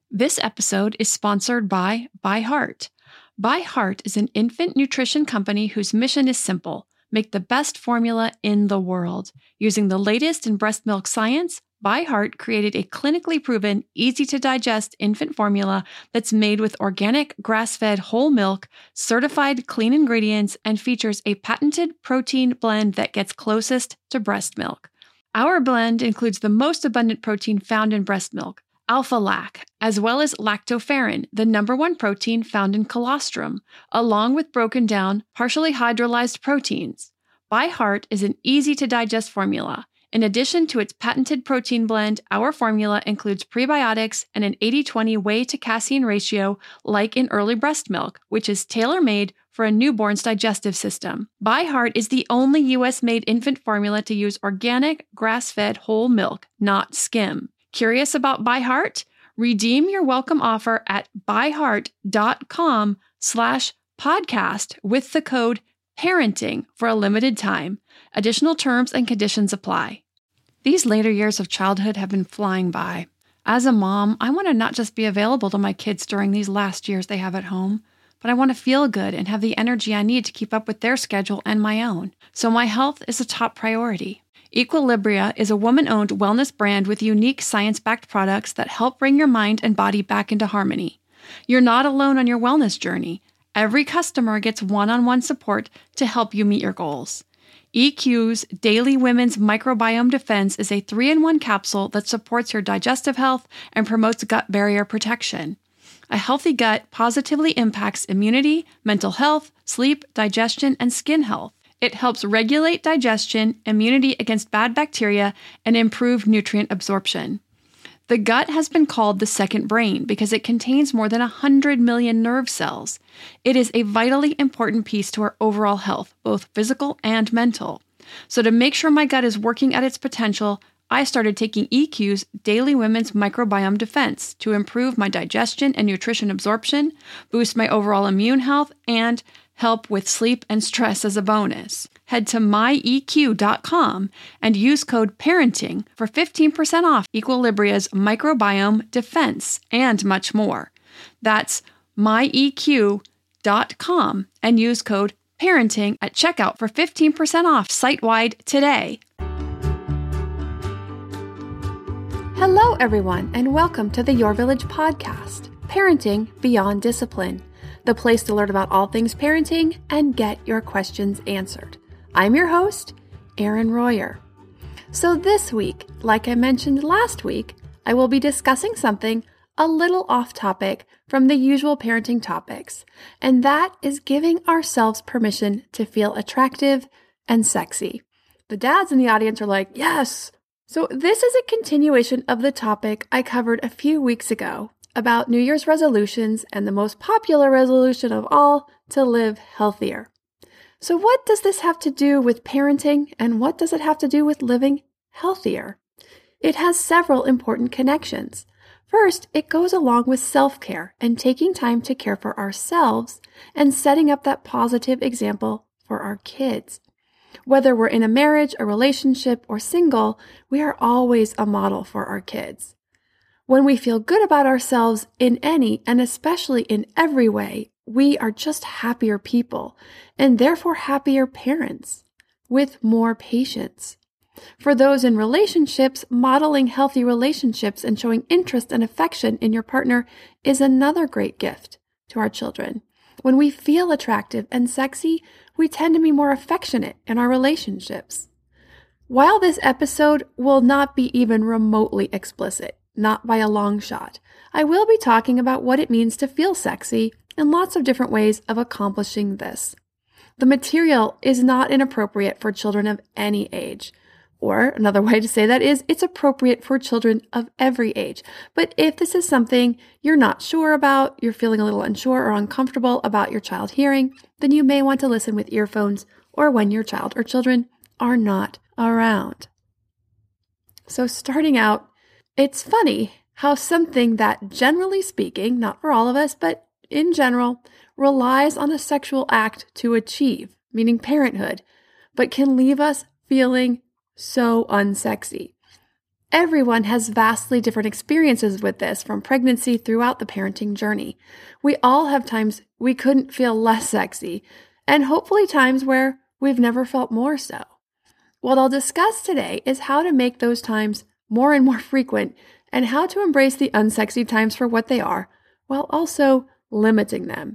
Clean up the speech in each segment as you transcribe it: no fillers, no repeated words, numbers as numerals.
This episode is sponsored by ByHeart. ByHeart is an infant nutrition company whose mission is simple: make the best formula in the world. Using the latest in breast milk science, ByHeart created a clinically proven, easy-to-digest infant formula that's made with organic, grass-fed whole milk, certified clean ingredients, and features a patented protein blend that gets closest to breast milk. Our blend includes the most abundant protein found in breast milk, alpha-lac, as well as lactoferrin, the number one protein found in colostrum, along with broken down, partially hydrolyzed proteins. ByHeart is an easy-to-digest formula. In addition to its patented protein blend, our formula includes prebiotics and an 80-20 whey to casein ratio like in early breast milk, which is tailor-made for a newborn's digestive system. ByHeart is the only U.S.-made infant formula to use organic, grass-fed whole milk, not skim. Curious about ByHeart? Redeem your welcome offer at byheart.com/podcast with the code PARENTING for a limited time. Additional terms and conditions apply. These later years of childhood have been flying by. As a mom, I want to not just be available to my kids during these last years they have at home, but I want to feel good and have the energy I need to keep up with their schedule and my own. So my health is a top priority. Equilibria is a woman-owned wellness brand with unique science-backed products that help bring your mind and body back into harmony. You're not alone on your wellness journey. Every customer gets one-on-one support to help you meet your goals. EQ's Daily Women's Microbiome Defense is a 3-in-1 capsule that supports your digestive health and promotes gut barrier protection. A healthy gut positively impacts immunity, mental health, sleep, digestion, and skin health. It helps regulate digestion, immunity against bad bacteria, and improve nutrient absorption. The gut has been called the second brain because it contains more than 100 million nerve cells. It is a vitally important piece to our overall health, both physical and mental. So to make sure my gut is working at its potential, I started taking EQ's Daily Women's Microbiome Defense to improve my digestion and nutrition absorption, boost my overall immune health, and help with sleep and stress as a bonus. Head to myeq.com and use code PARENTING for 15% off Equilibria's Microbiome Defense and much more. That's myeq.com and use code PARENTING at checkout for 15% off site-wide today. Hello, everyone, and welcome to the Your Village podcast, Parenting Beyond Discipline, the place to learn about all things parenting and get your questions answered. I'm your host, Erin Royer. So this week, like I mentioned last week, I will be discussing something a little off topic from the usual parenting topics, and that is giving ourselves permission to feel attractive and sexy. The dads in the audience are like, yes! So this is a continuation of the topic I covered a few weeks ago about New Year's resolutions and the most popular resolution of all, to live healthier. So what does this have to do with parenting, and what does it have to do with living healthier? It has several important connections. First, it goes along with self-care and taking time to care for ourselves and setting up that positive example for our kids. Whether we're in a marriage, a relationship, or single, we are always a model for our kids. When we feel good about ourselves in any, and especially in every way, we are just happier people, and therefore happier parents, with more patience. For those in relationships, modeling healthy relationships and showing interest and affection in your partner is another great gift to our children. When we feel attractive and sexy, we tend to be more affectionate in our relationships. While this episode will not be even remotely explicit, not by a long shot, I will be talking about what it means to feel sexy and lots of different ways of accomplishing this. The material is not inappropriate for children of any age. Or another way to say that is, it's appropriate for children of every age. But if this is something you're not sure about, you're feeling a little unsure or uncomfortable about your child hearing, then you may want to listen with earphones or when your child or children are not around. So starting out, it's funny how something that, generally speaking, not for all of us, but in general, relies on a sexual act to achieve, meaning parenthood, but can leave us feeling so unsexy. Everyone has vastly different experiences with this from pregnancy throughout the parenting journey. We all have times we couldn't feel less sexy, and hopefully times where we've never felt more so. What I'll discuss today is how to make those times more and more frequent and how to embrace the unsexy times for what they are while also limiting them.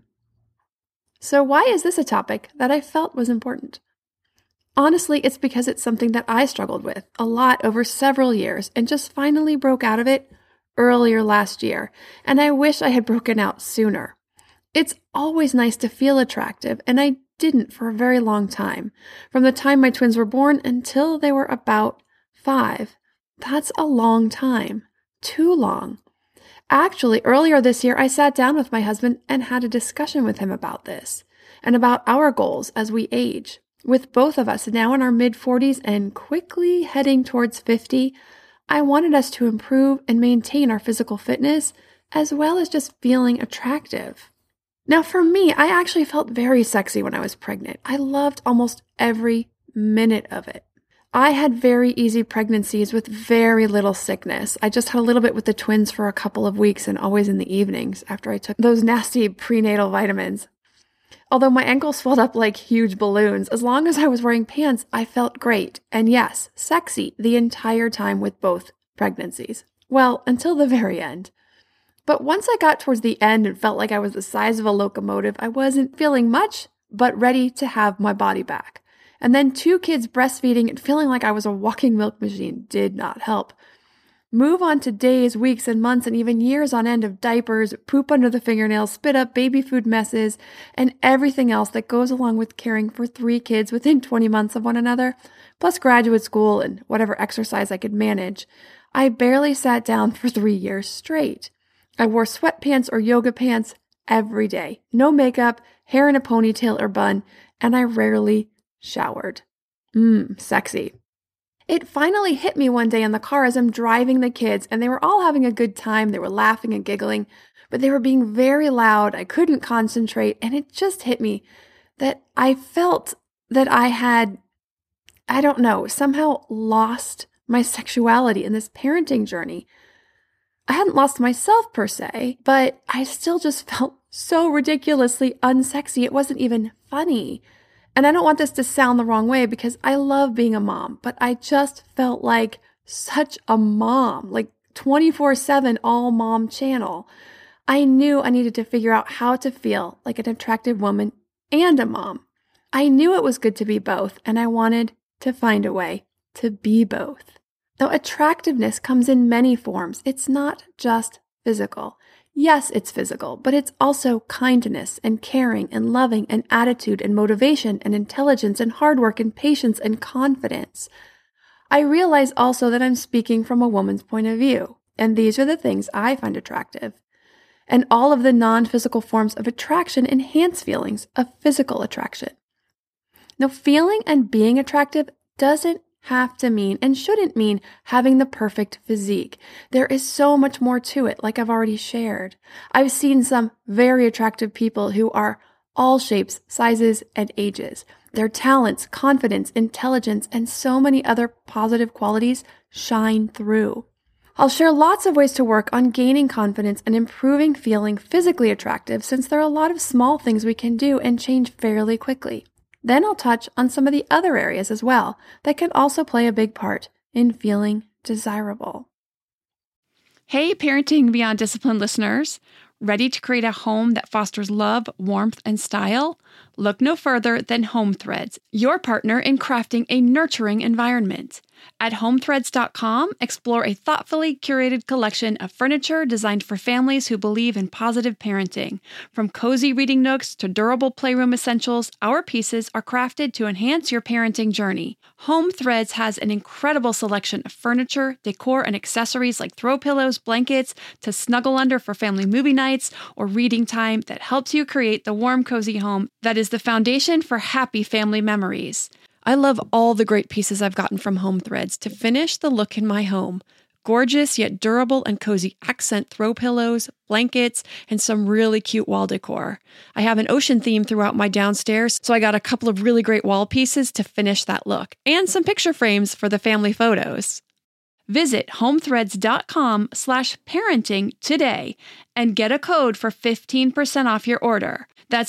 So why is this a topic that I felt was important? Honestly, it's because it's something that I struggled with a lot over several years and just finally broke out of it earlier last year, and I wish I had broken out sooner. It's always nice to feel attractive, and I didn't for a very long time. From the time my twins were born until they were about 5. That's a long time. Too long. Actually, earlier this year, I sat down with my husband and had a discussion with him about this and about our goals as we age. With both of us now in our mid-40s and quickly heading towards 50, I wanted us to improve and maintain our physical fitness as well as just feeling attractive. Now for me, I actually felt very sexy when I was pregnant. I loved almost every minute of it. I had very easy pregnancies with very little sickness. I just had a little bit with the twins for a couple of weeks and always in the evenings after I took those nasty prenatal vitamins. Although my ankles swelled up like huge balloons, as long as I was wearing pants, I felt great. And yes, sexy the entire time with both pregnancies. Well, until the very end. But once I got towards the end and felt like I was the size of a locomotive, I wasn't feeling much, but ready to have my body back. And then 2 kids breastfeeding and feeling like I was a walking milk machine did not help. Move on to days, weeks, and months, and even years on end of diapers, poop under the fingernails, spit up, baby food messes, and everything else that goes along with caring for 3 kids within 20 months of one another, plus graduate school and whatever exercise I could manage. I barely sat down for 3 years straight. I wore sweatpants or yoga pants every day, no makeup, hair in a ponytail or bun, and I rarely showered. Sexy. It finally hit me one day in the car as I'm driving the kids, and they were all having a good time. They were laughing and giggling, but they were being very loud. I couldn't concentrate, and it just hit me that I felt that I had, somehow lost my sexuality in this parenting journey. I hadn't lost myself per se, but I still just felt so ridiculously unsexy. It wasn't even funny. And I don't want this to sound the wrong way because I love being a mom, but I just felt like such a mom, like 24/7 all mom channel. I knew I needed to figure out how to feel like an attractive woman and a mom. I knew it was good to be both, and I wanted to find a way to be both. Now, attractiveness comes in many forms. It's not just physical. Yes, it's physical, but it's also kindness and caring and loving and attitude and motivation and intelligence and hard work and patience and confidence. I realize also that I'm speaking from a woman's point of view, and these are the things I find attractive. And all of the non-physical forms of attraction enhance feelings of physical attraction. Now, feeling and being attractive doesn't have to mean and shouldn't mean having the perfect physique. There is so much more to it, like I've already shared. I've seen some very attractive people who are all shapes, sizes, and ages. Their talents, confidence, intelligence, and so many other positive qualities shine through. I'll share lots of ways to work on gaining confidence and improving feeling physically attractive, since there are a lot of small things we can do and change fairly quickly. Then I'll touch on some of the other areas as well that can also play a big part in feeling desirable. Hey, Parenting Beyond Discipline listeners. Ready to create a home that fosters love, warmth, and style? Look no further than Home Threads, your partner in crafting a nurturing environment. At HomeThreads.com, explore a thoughtfully curated collection of furniture designed for families who believe in positive parenting. From cozy reading nooks to durable playroom essentials, our pieces are crafted to enhance your parenting journey. Home Threads has an incredible selection of furniture, decor, and accessories like throw pillows, blankets, to snuggle under for family movie nights or reading time that helps you create the warm, cozy home that is the foundation for happy family memories. I love all the great pieces I've gotten from Home Threads to finish the look in my home. Gorgeous yet durable and cozy accent throw pillows, blankets, and some really cute wall decor. I have an ocean theme throughout my downstairs, so I got a couple of really great wall pieces to finish that look, and some picture frames for the family photos. Visit homethreads.com/parenting today and get a code for 15% off your order. That's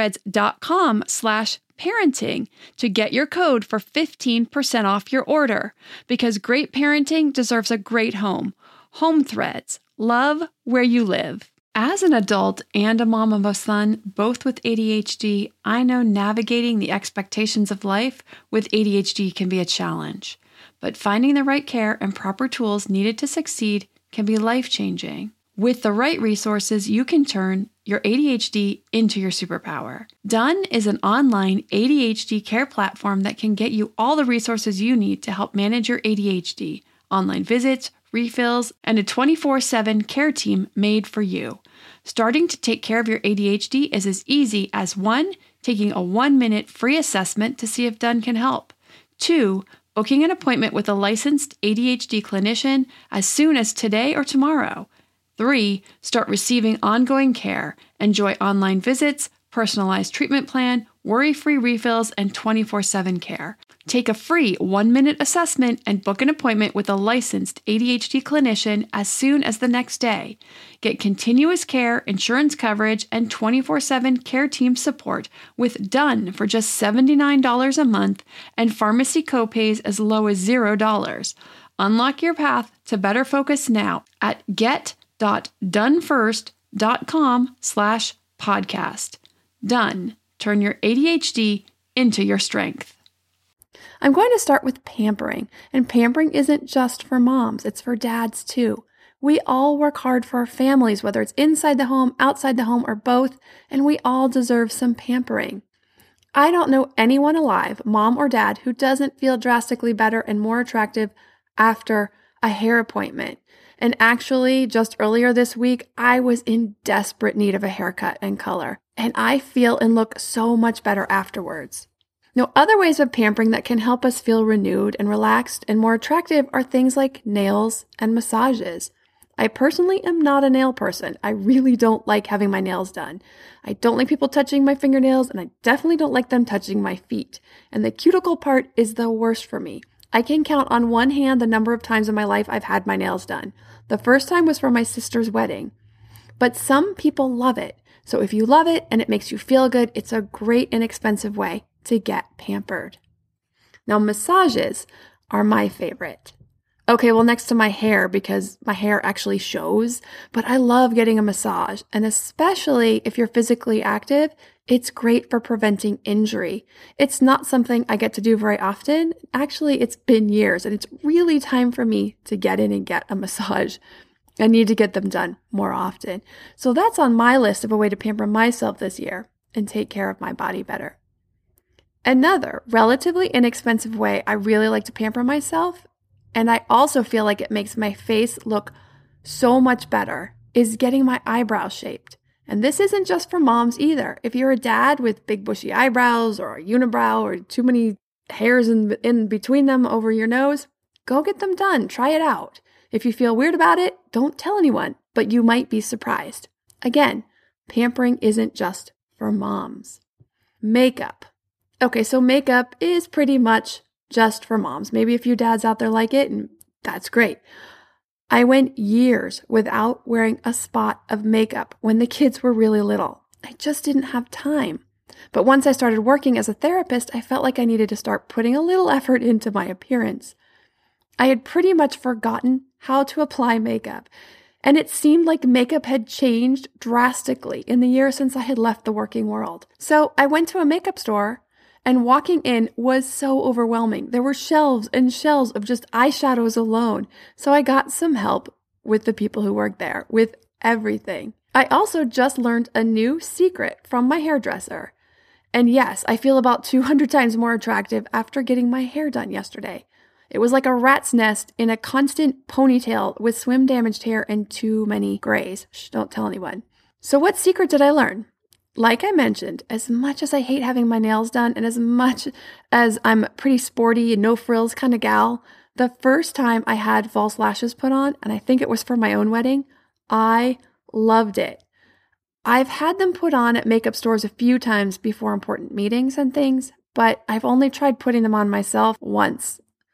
homethreads.com/parenting to get your code for 15% off your order, because great parenting deserves a great home. Home Threads. Love where you live. As an adult and a mom of a son, both with ADHD, I know navigating the expectations of life with ADHD can be a challenge. But finding the right care and proper tools needed to succeed can be life-changing. With the right resources, you can turn your ADHD into your superpower. Done is an online ADHD care platform that can get you all the resources you need to help manage your ADHD, online visits, refills, and a 24/7 care team made for you. Starting to take care of your ADHD is as easy as 1, taking a 1-minute free assessment to see if Done can help. 2, booking an appointment with a licensed ADHD clinician as soon as today or tomorrow. 3, start receiving ongoing care. Enjoy online visits, personalized treatment plan, worry-free refills, and 24/7 care. Take a free 1-minute assessment and book an appointment with a licensed ADHD clinician as soon as the next day. Get continuous care, insurance coverage, and 24/7 care team support with Done for just $79 a month and pharmacy copays as low as $0. Unlock your path to better focus now at get.donefirst.com/podcast. Done. Turn your ADHD into your strength. I'm going to start with pampering, and pampering isn't just for moms, it's for dads too. We all work hard for our families, whether it's inside the home, outside the home, or both, and we all deserve some pampering. I don't know anyone alive, mom or dad, who doesn't feel drastically better and more attractive after a hair appointment. And actually, just earlier this week, I was in desperate need of a haircut and color, and I feel and look so much better afterwards. Now, other ways of pampering that can help us feel renewed and relaxed and more attractive are things like nails and massages. I personally am not a nail person. I really don't like having my nails done. I don't like people touching my fingernails, and I definitely don't like them touching my feet. And the cuticle part is the worst for me. I can count on one hand the number of times in my life I've had my nails done. The first time was for my sister's wedding. But some people love it. So if you love it and it makes you feel good, it's a great inexpensive way to get pampered. Now, massages are my favorite. Okay, well, next to my hair, because my hair actually shows, but I love getting a massage. And especially if you're physically active, it's great for preventing injury. It's not something I get to do very often. Actually, it's been years, and it's really time for me to get in and get a massage. I need to get them done more often. So that's on my list of a way to pamper myself this year and take care of my body better. Another relatively inexpensive way I really like to pamper myself, and I also feel like it makes my face look so much better, is getting my eyebrows shaped. And this isn't just for moms either. If you're a dad with big bushy eyebrows or a unibrow or too many hairs in between them over your nose, go get them done. Try it out. If you feel weird about it, don't tell anyone, but you might be surprised. Again, pampering isn't just for moms. Makeup. Okay, so makeup is pretty much just for moms. Maybe a few dads out there like it, and that's great. I went years without wearing a spot of makeup when the kids were really little. I just didn't have time. But once I started working as a therapist, I felt like I needed to start putting a little effort into my appearance. I had pretty much forgotten how to apply makeup, and it seemed like makeup had changed drastically in the year since I had left the working world. So I went to a makeup store, and walking in was so overwhelming. There were shelves and shelves of just eyeshadows alone. So I got some help with the people who worked there with everything. I also just learned a new secret from my hairdresser. And yes, I feel about 200 times more attractive after getting my hair done yesterday. It was like a rat's nest in a constant ponytail with swim-damaged hair and too many grays. Shh, don't tell anyone. So what secret did I learn? Like I mentioned, as much as I hate having my nails done and as much as I'm pretty sporty and no frills kind of gal, the first time I had false lashes put on, and I think it was for my own wedding, I loved it. I've had them put on at makeup stores a few times before important meetings and things, but I've only tried putting them on myself once.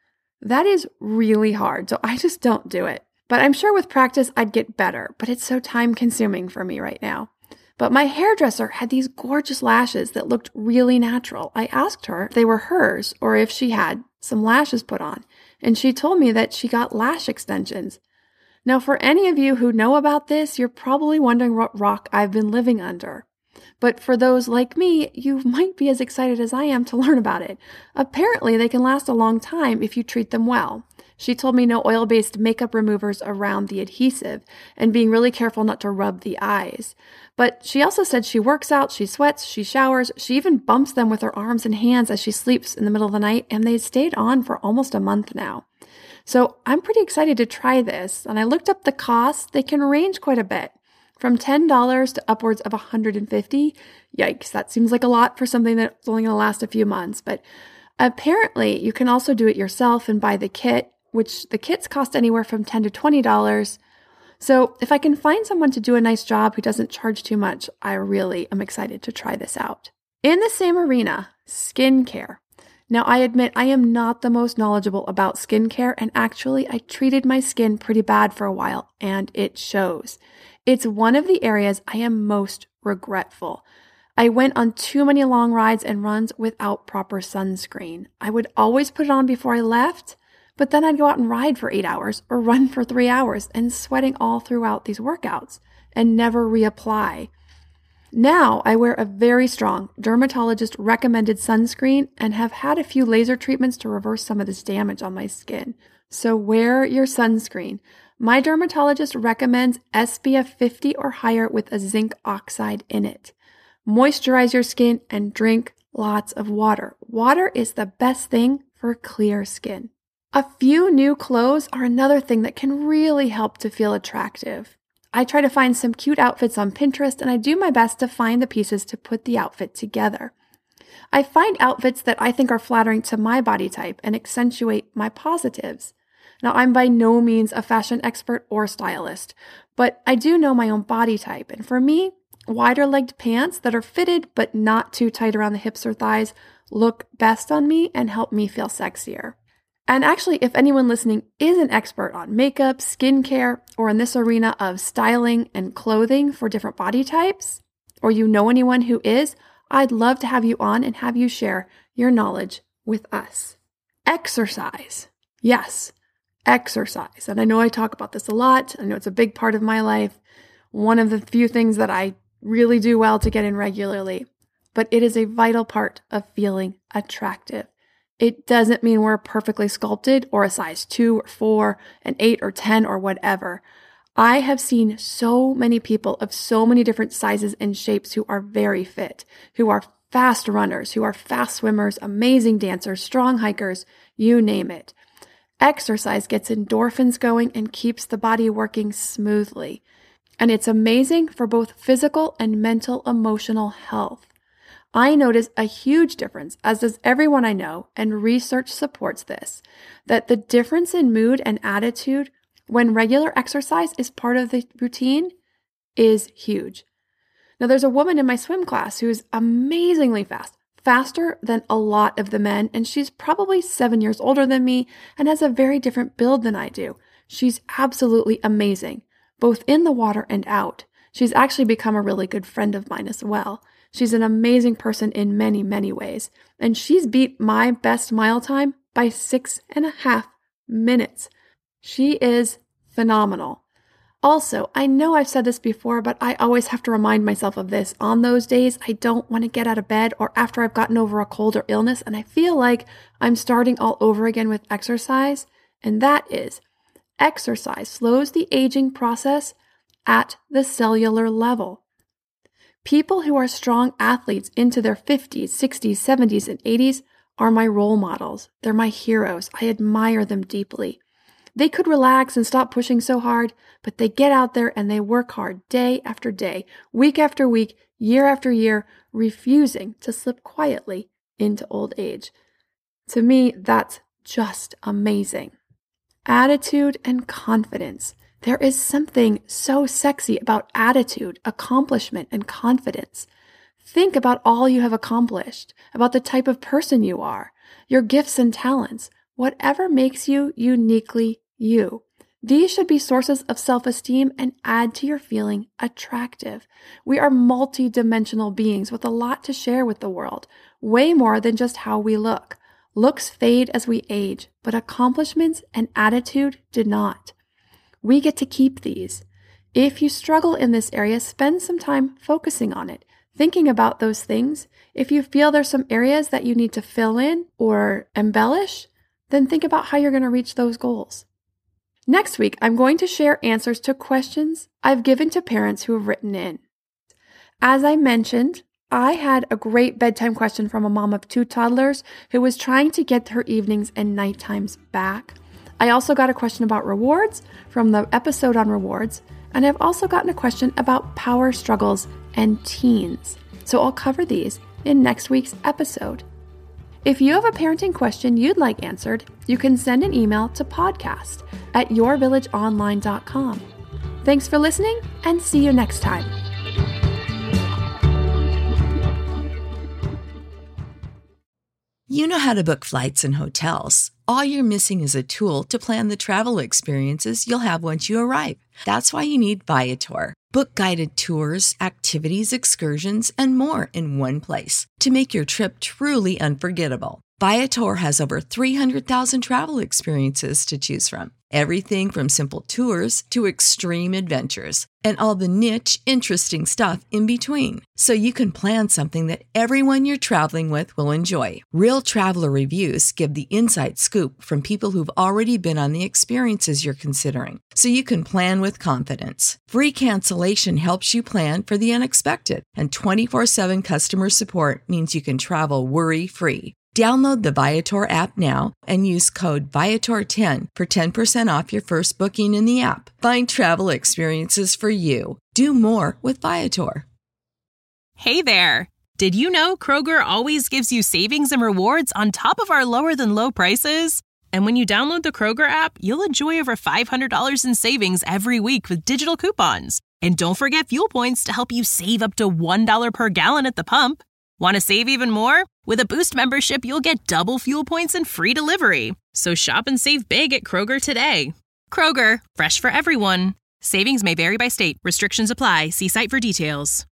That is really hard, so I just don't do it. But I'm sure with practice I'd get better, but it's so time consuming for me right now. But my hairdresser had these gorgeous lashes that looked really natural. I asked her if they were hers or if she had some lashes put on, and she told me that she got lash extensions. Now, for any of you who know about this, you're probably wondering what rock I've been living under. But for those like me, you might be as excited as I am to learn about it. Apparently, they can last a long time if you treat them well. She told me no oil-based makeup removers around the adhesive and being really careful not to rub the eyes. But she also said she works out, she sweats, she showers, she even bumps them with her arms and hands as she sleeps in the middle of the night, and they stayed on for almost a month now. So I'm pretty excited to try this, and I looked up the costs. They can range quite a bit, from $10 to upwards of $150. Yikes, that seems like a lot for something that's only going to last a few months, but apparently you can also do it yourself and buy the kit, which the kits cost anywhere from $10 to $20. So if I can find someone to do a nice job who doesn't charge too much, I really am excited to try this out. In the same arena, skincare. Now, I admit I am not the most knowledgeable about skincare, and actually I treated my skin pretty bad for a while, and it shows. It's one of the areas I am most regretful. I went on too many long rides and runs without proper sunscreen. I would always put it on before I left, but then I'd go out and ride for 8 hours or run for 3 hours and sweating all throughout these workouts and never reapply. Now I wear a very strong dermatologist recommended sunscreen and have had a few laser treatments to reverse some of this damage on my skin. So wear your sunscreen. My dermatologist recommends SPF 50 or higher with a zinc oxide in it. Moisturize your skin and drink lots of water. Water is the best thing for clear skin. A few new clothes are another thing that can really help to feel attractive. I try to find some cute outfits on Pinterest, and I do my best to find the pieces to put the outfit together. I find outfits that I think are flattering to my body type and accentuate my positives. Now, I'm by no means a fashion expert or stylist, but I do know my own body type, and for me, wider-legged pants that are fitted but not too tight around the hips or thighs look best on me and help me feel sexier. And actually, if anyone listening is an expert on makeup, skincare, or in this arena of styling and clothing for different body types, or you know anyone who is, I'd love to have you on and have you share your knowledge with us. Exercise. Yes, exercise. And I know I talk about this a lot. I know it's a big part of my life. One of the few things that I really do well to get in regularly, but it is a vital part of feeling attractive. It doesn't mean we're perfectly sculpted or a size 2 or 4, an 8 or 10 or whatever. I have seen so many people of so many different sizes and shapes who are very fit, who are fast runners, who are fast swimmers, amazing dancers, strong hikers, you name it. Exercise gets endorphins going and keeps the body working smoothly. And it's amazing for both physical and mental emotional health. I notice a huge difference, as does everyone I know, and research supports this, that the difference in mood and attitude when regular exercise is part of the routine is huge. Now, there's a woman in my swim class who is amazingly fast, faster than a lot of the men, and she's probably 7 years older than me and has a very different build than I do. She's absolutely amazing, both in the water and out. She's actually become a really good friend of mine as well. She's an amazing person in many, many ways, and she's beat my best mile time by 6.5 minutes. She is phenomenal. Also, I know I've said this before, but I always have to remind myself of this. On those days, I don't want to get out of bed or after I've gotten over a cold or illness, and I feel like I'm starting all over again with exercise, and that is, exercise slows the aging process at the cellular level. People who are strong athletes into their 50s, 60s, 70s, and 80s are my role models. They're my heroes. I admire them deeply. They could relax and stop pushing so hard, but they get out there and they work hard day after day, week after week, year after year, refusing to slip quietly into old age. To me, that's just amazing. Attitude and confidence. There is something so sexy about attitude, accomplishment, and confidence. Think about all you have accomplished, about the type of person you are, your gifts and talents. whatever makes you uniquely you. These should be sources of self-esteem and add to your feeling attractive. We are multi-dimensional beings with a lot to share with the world, way more than just how we look. Looks fade as we age, but accomplishments and attitude do not. We get to keep these. If you struggle in this area, spend some time focusing on it, thinking about those things. If you feel there's some areas that you need to fill in or embellish, then think about how you're going to reach those goals. Next week, I'm going to share answers to questions I've given to parents who have written in. As I mentioned, I had a great bedtime question from a mom of 2 toddlers who was trying to get her evenings and night times back. I also got a question about rewards from the episode on rewards, and I've also gotten a question about power struggles and teens. So I'll cover these in next week's episode. If you have a parenting question you'd like answered, you can send an email to podcast@yourvillageonline.com. Thanks for listening, and see you next time. You know how to book flights and hotels. All you're missing is a tool to plan the travel experiences you'll have once you arrive. That's why you need Viator. Book guided tours, activities, excursions, and more in one place to make your trip truly unforgettable. Viator has over 300,000 travel experiences to choose from. Everything from simple tours to extreme adventures and all the niche, interesting stuff in between. So you can plan something that everyone you're traveling with will enjoy. Real traveler reviews give the inside scoop from people who've already been on the experiences you're considering. So you can plan with confidence. Free cancellation helps you plan for the unexpected. And 24/7 customer support means you can travel worry-free. Download the Viator app now and use code Viator10 for 10% off your first booking in the app. Find travel experiences for you. Do more with Viator. Hey there! Did you know Kroger always gives you savings and rewards on top of our lower-than-low prices? And when you download the Kroger app, you'll enjoy over $500 in savings every week with digital coupons. And don't forget fuel points to help you save up to $1 per gallon at the pump. Want to save even more? With a Boost membership, you'll get double fuel points and free delivery. So shop and save big at Kroger today. Kroger, fresh for everyone. Savings may vary by state. Restrictions apply. See site for details.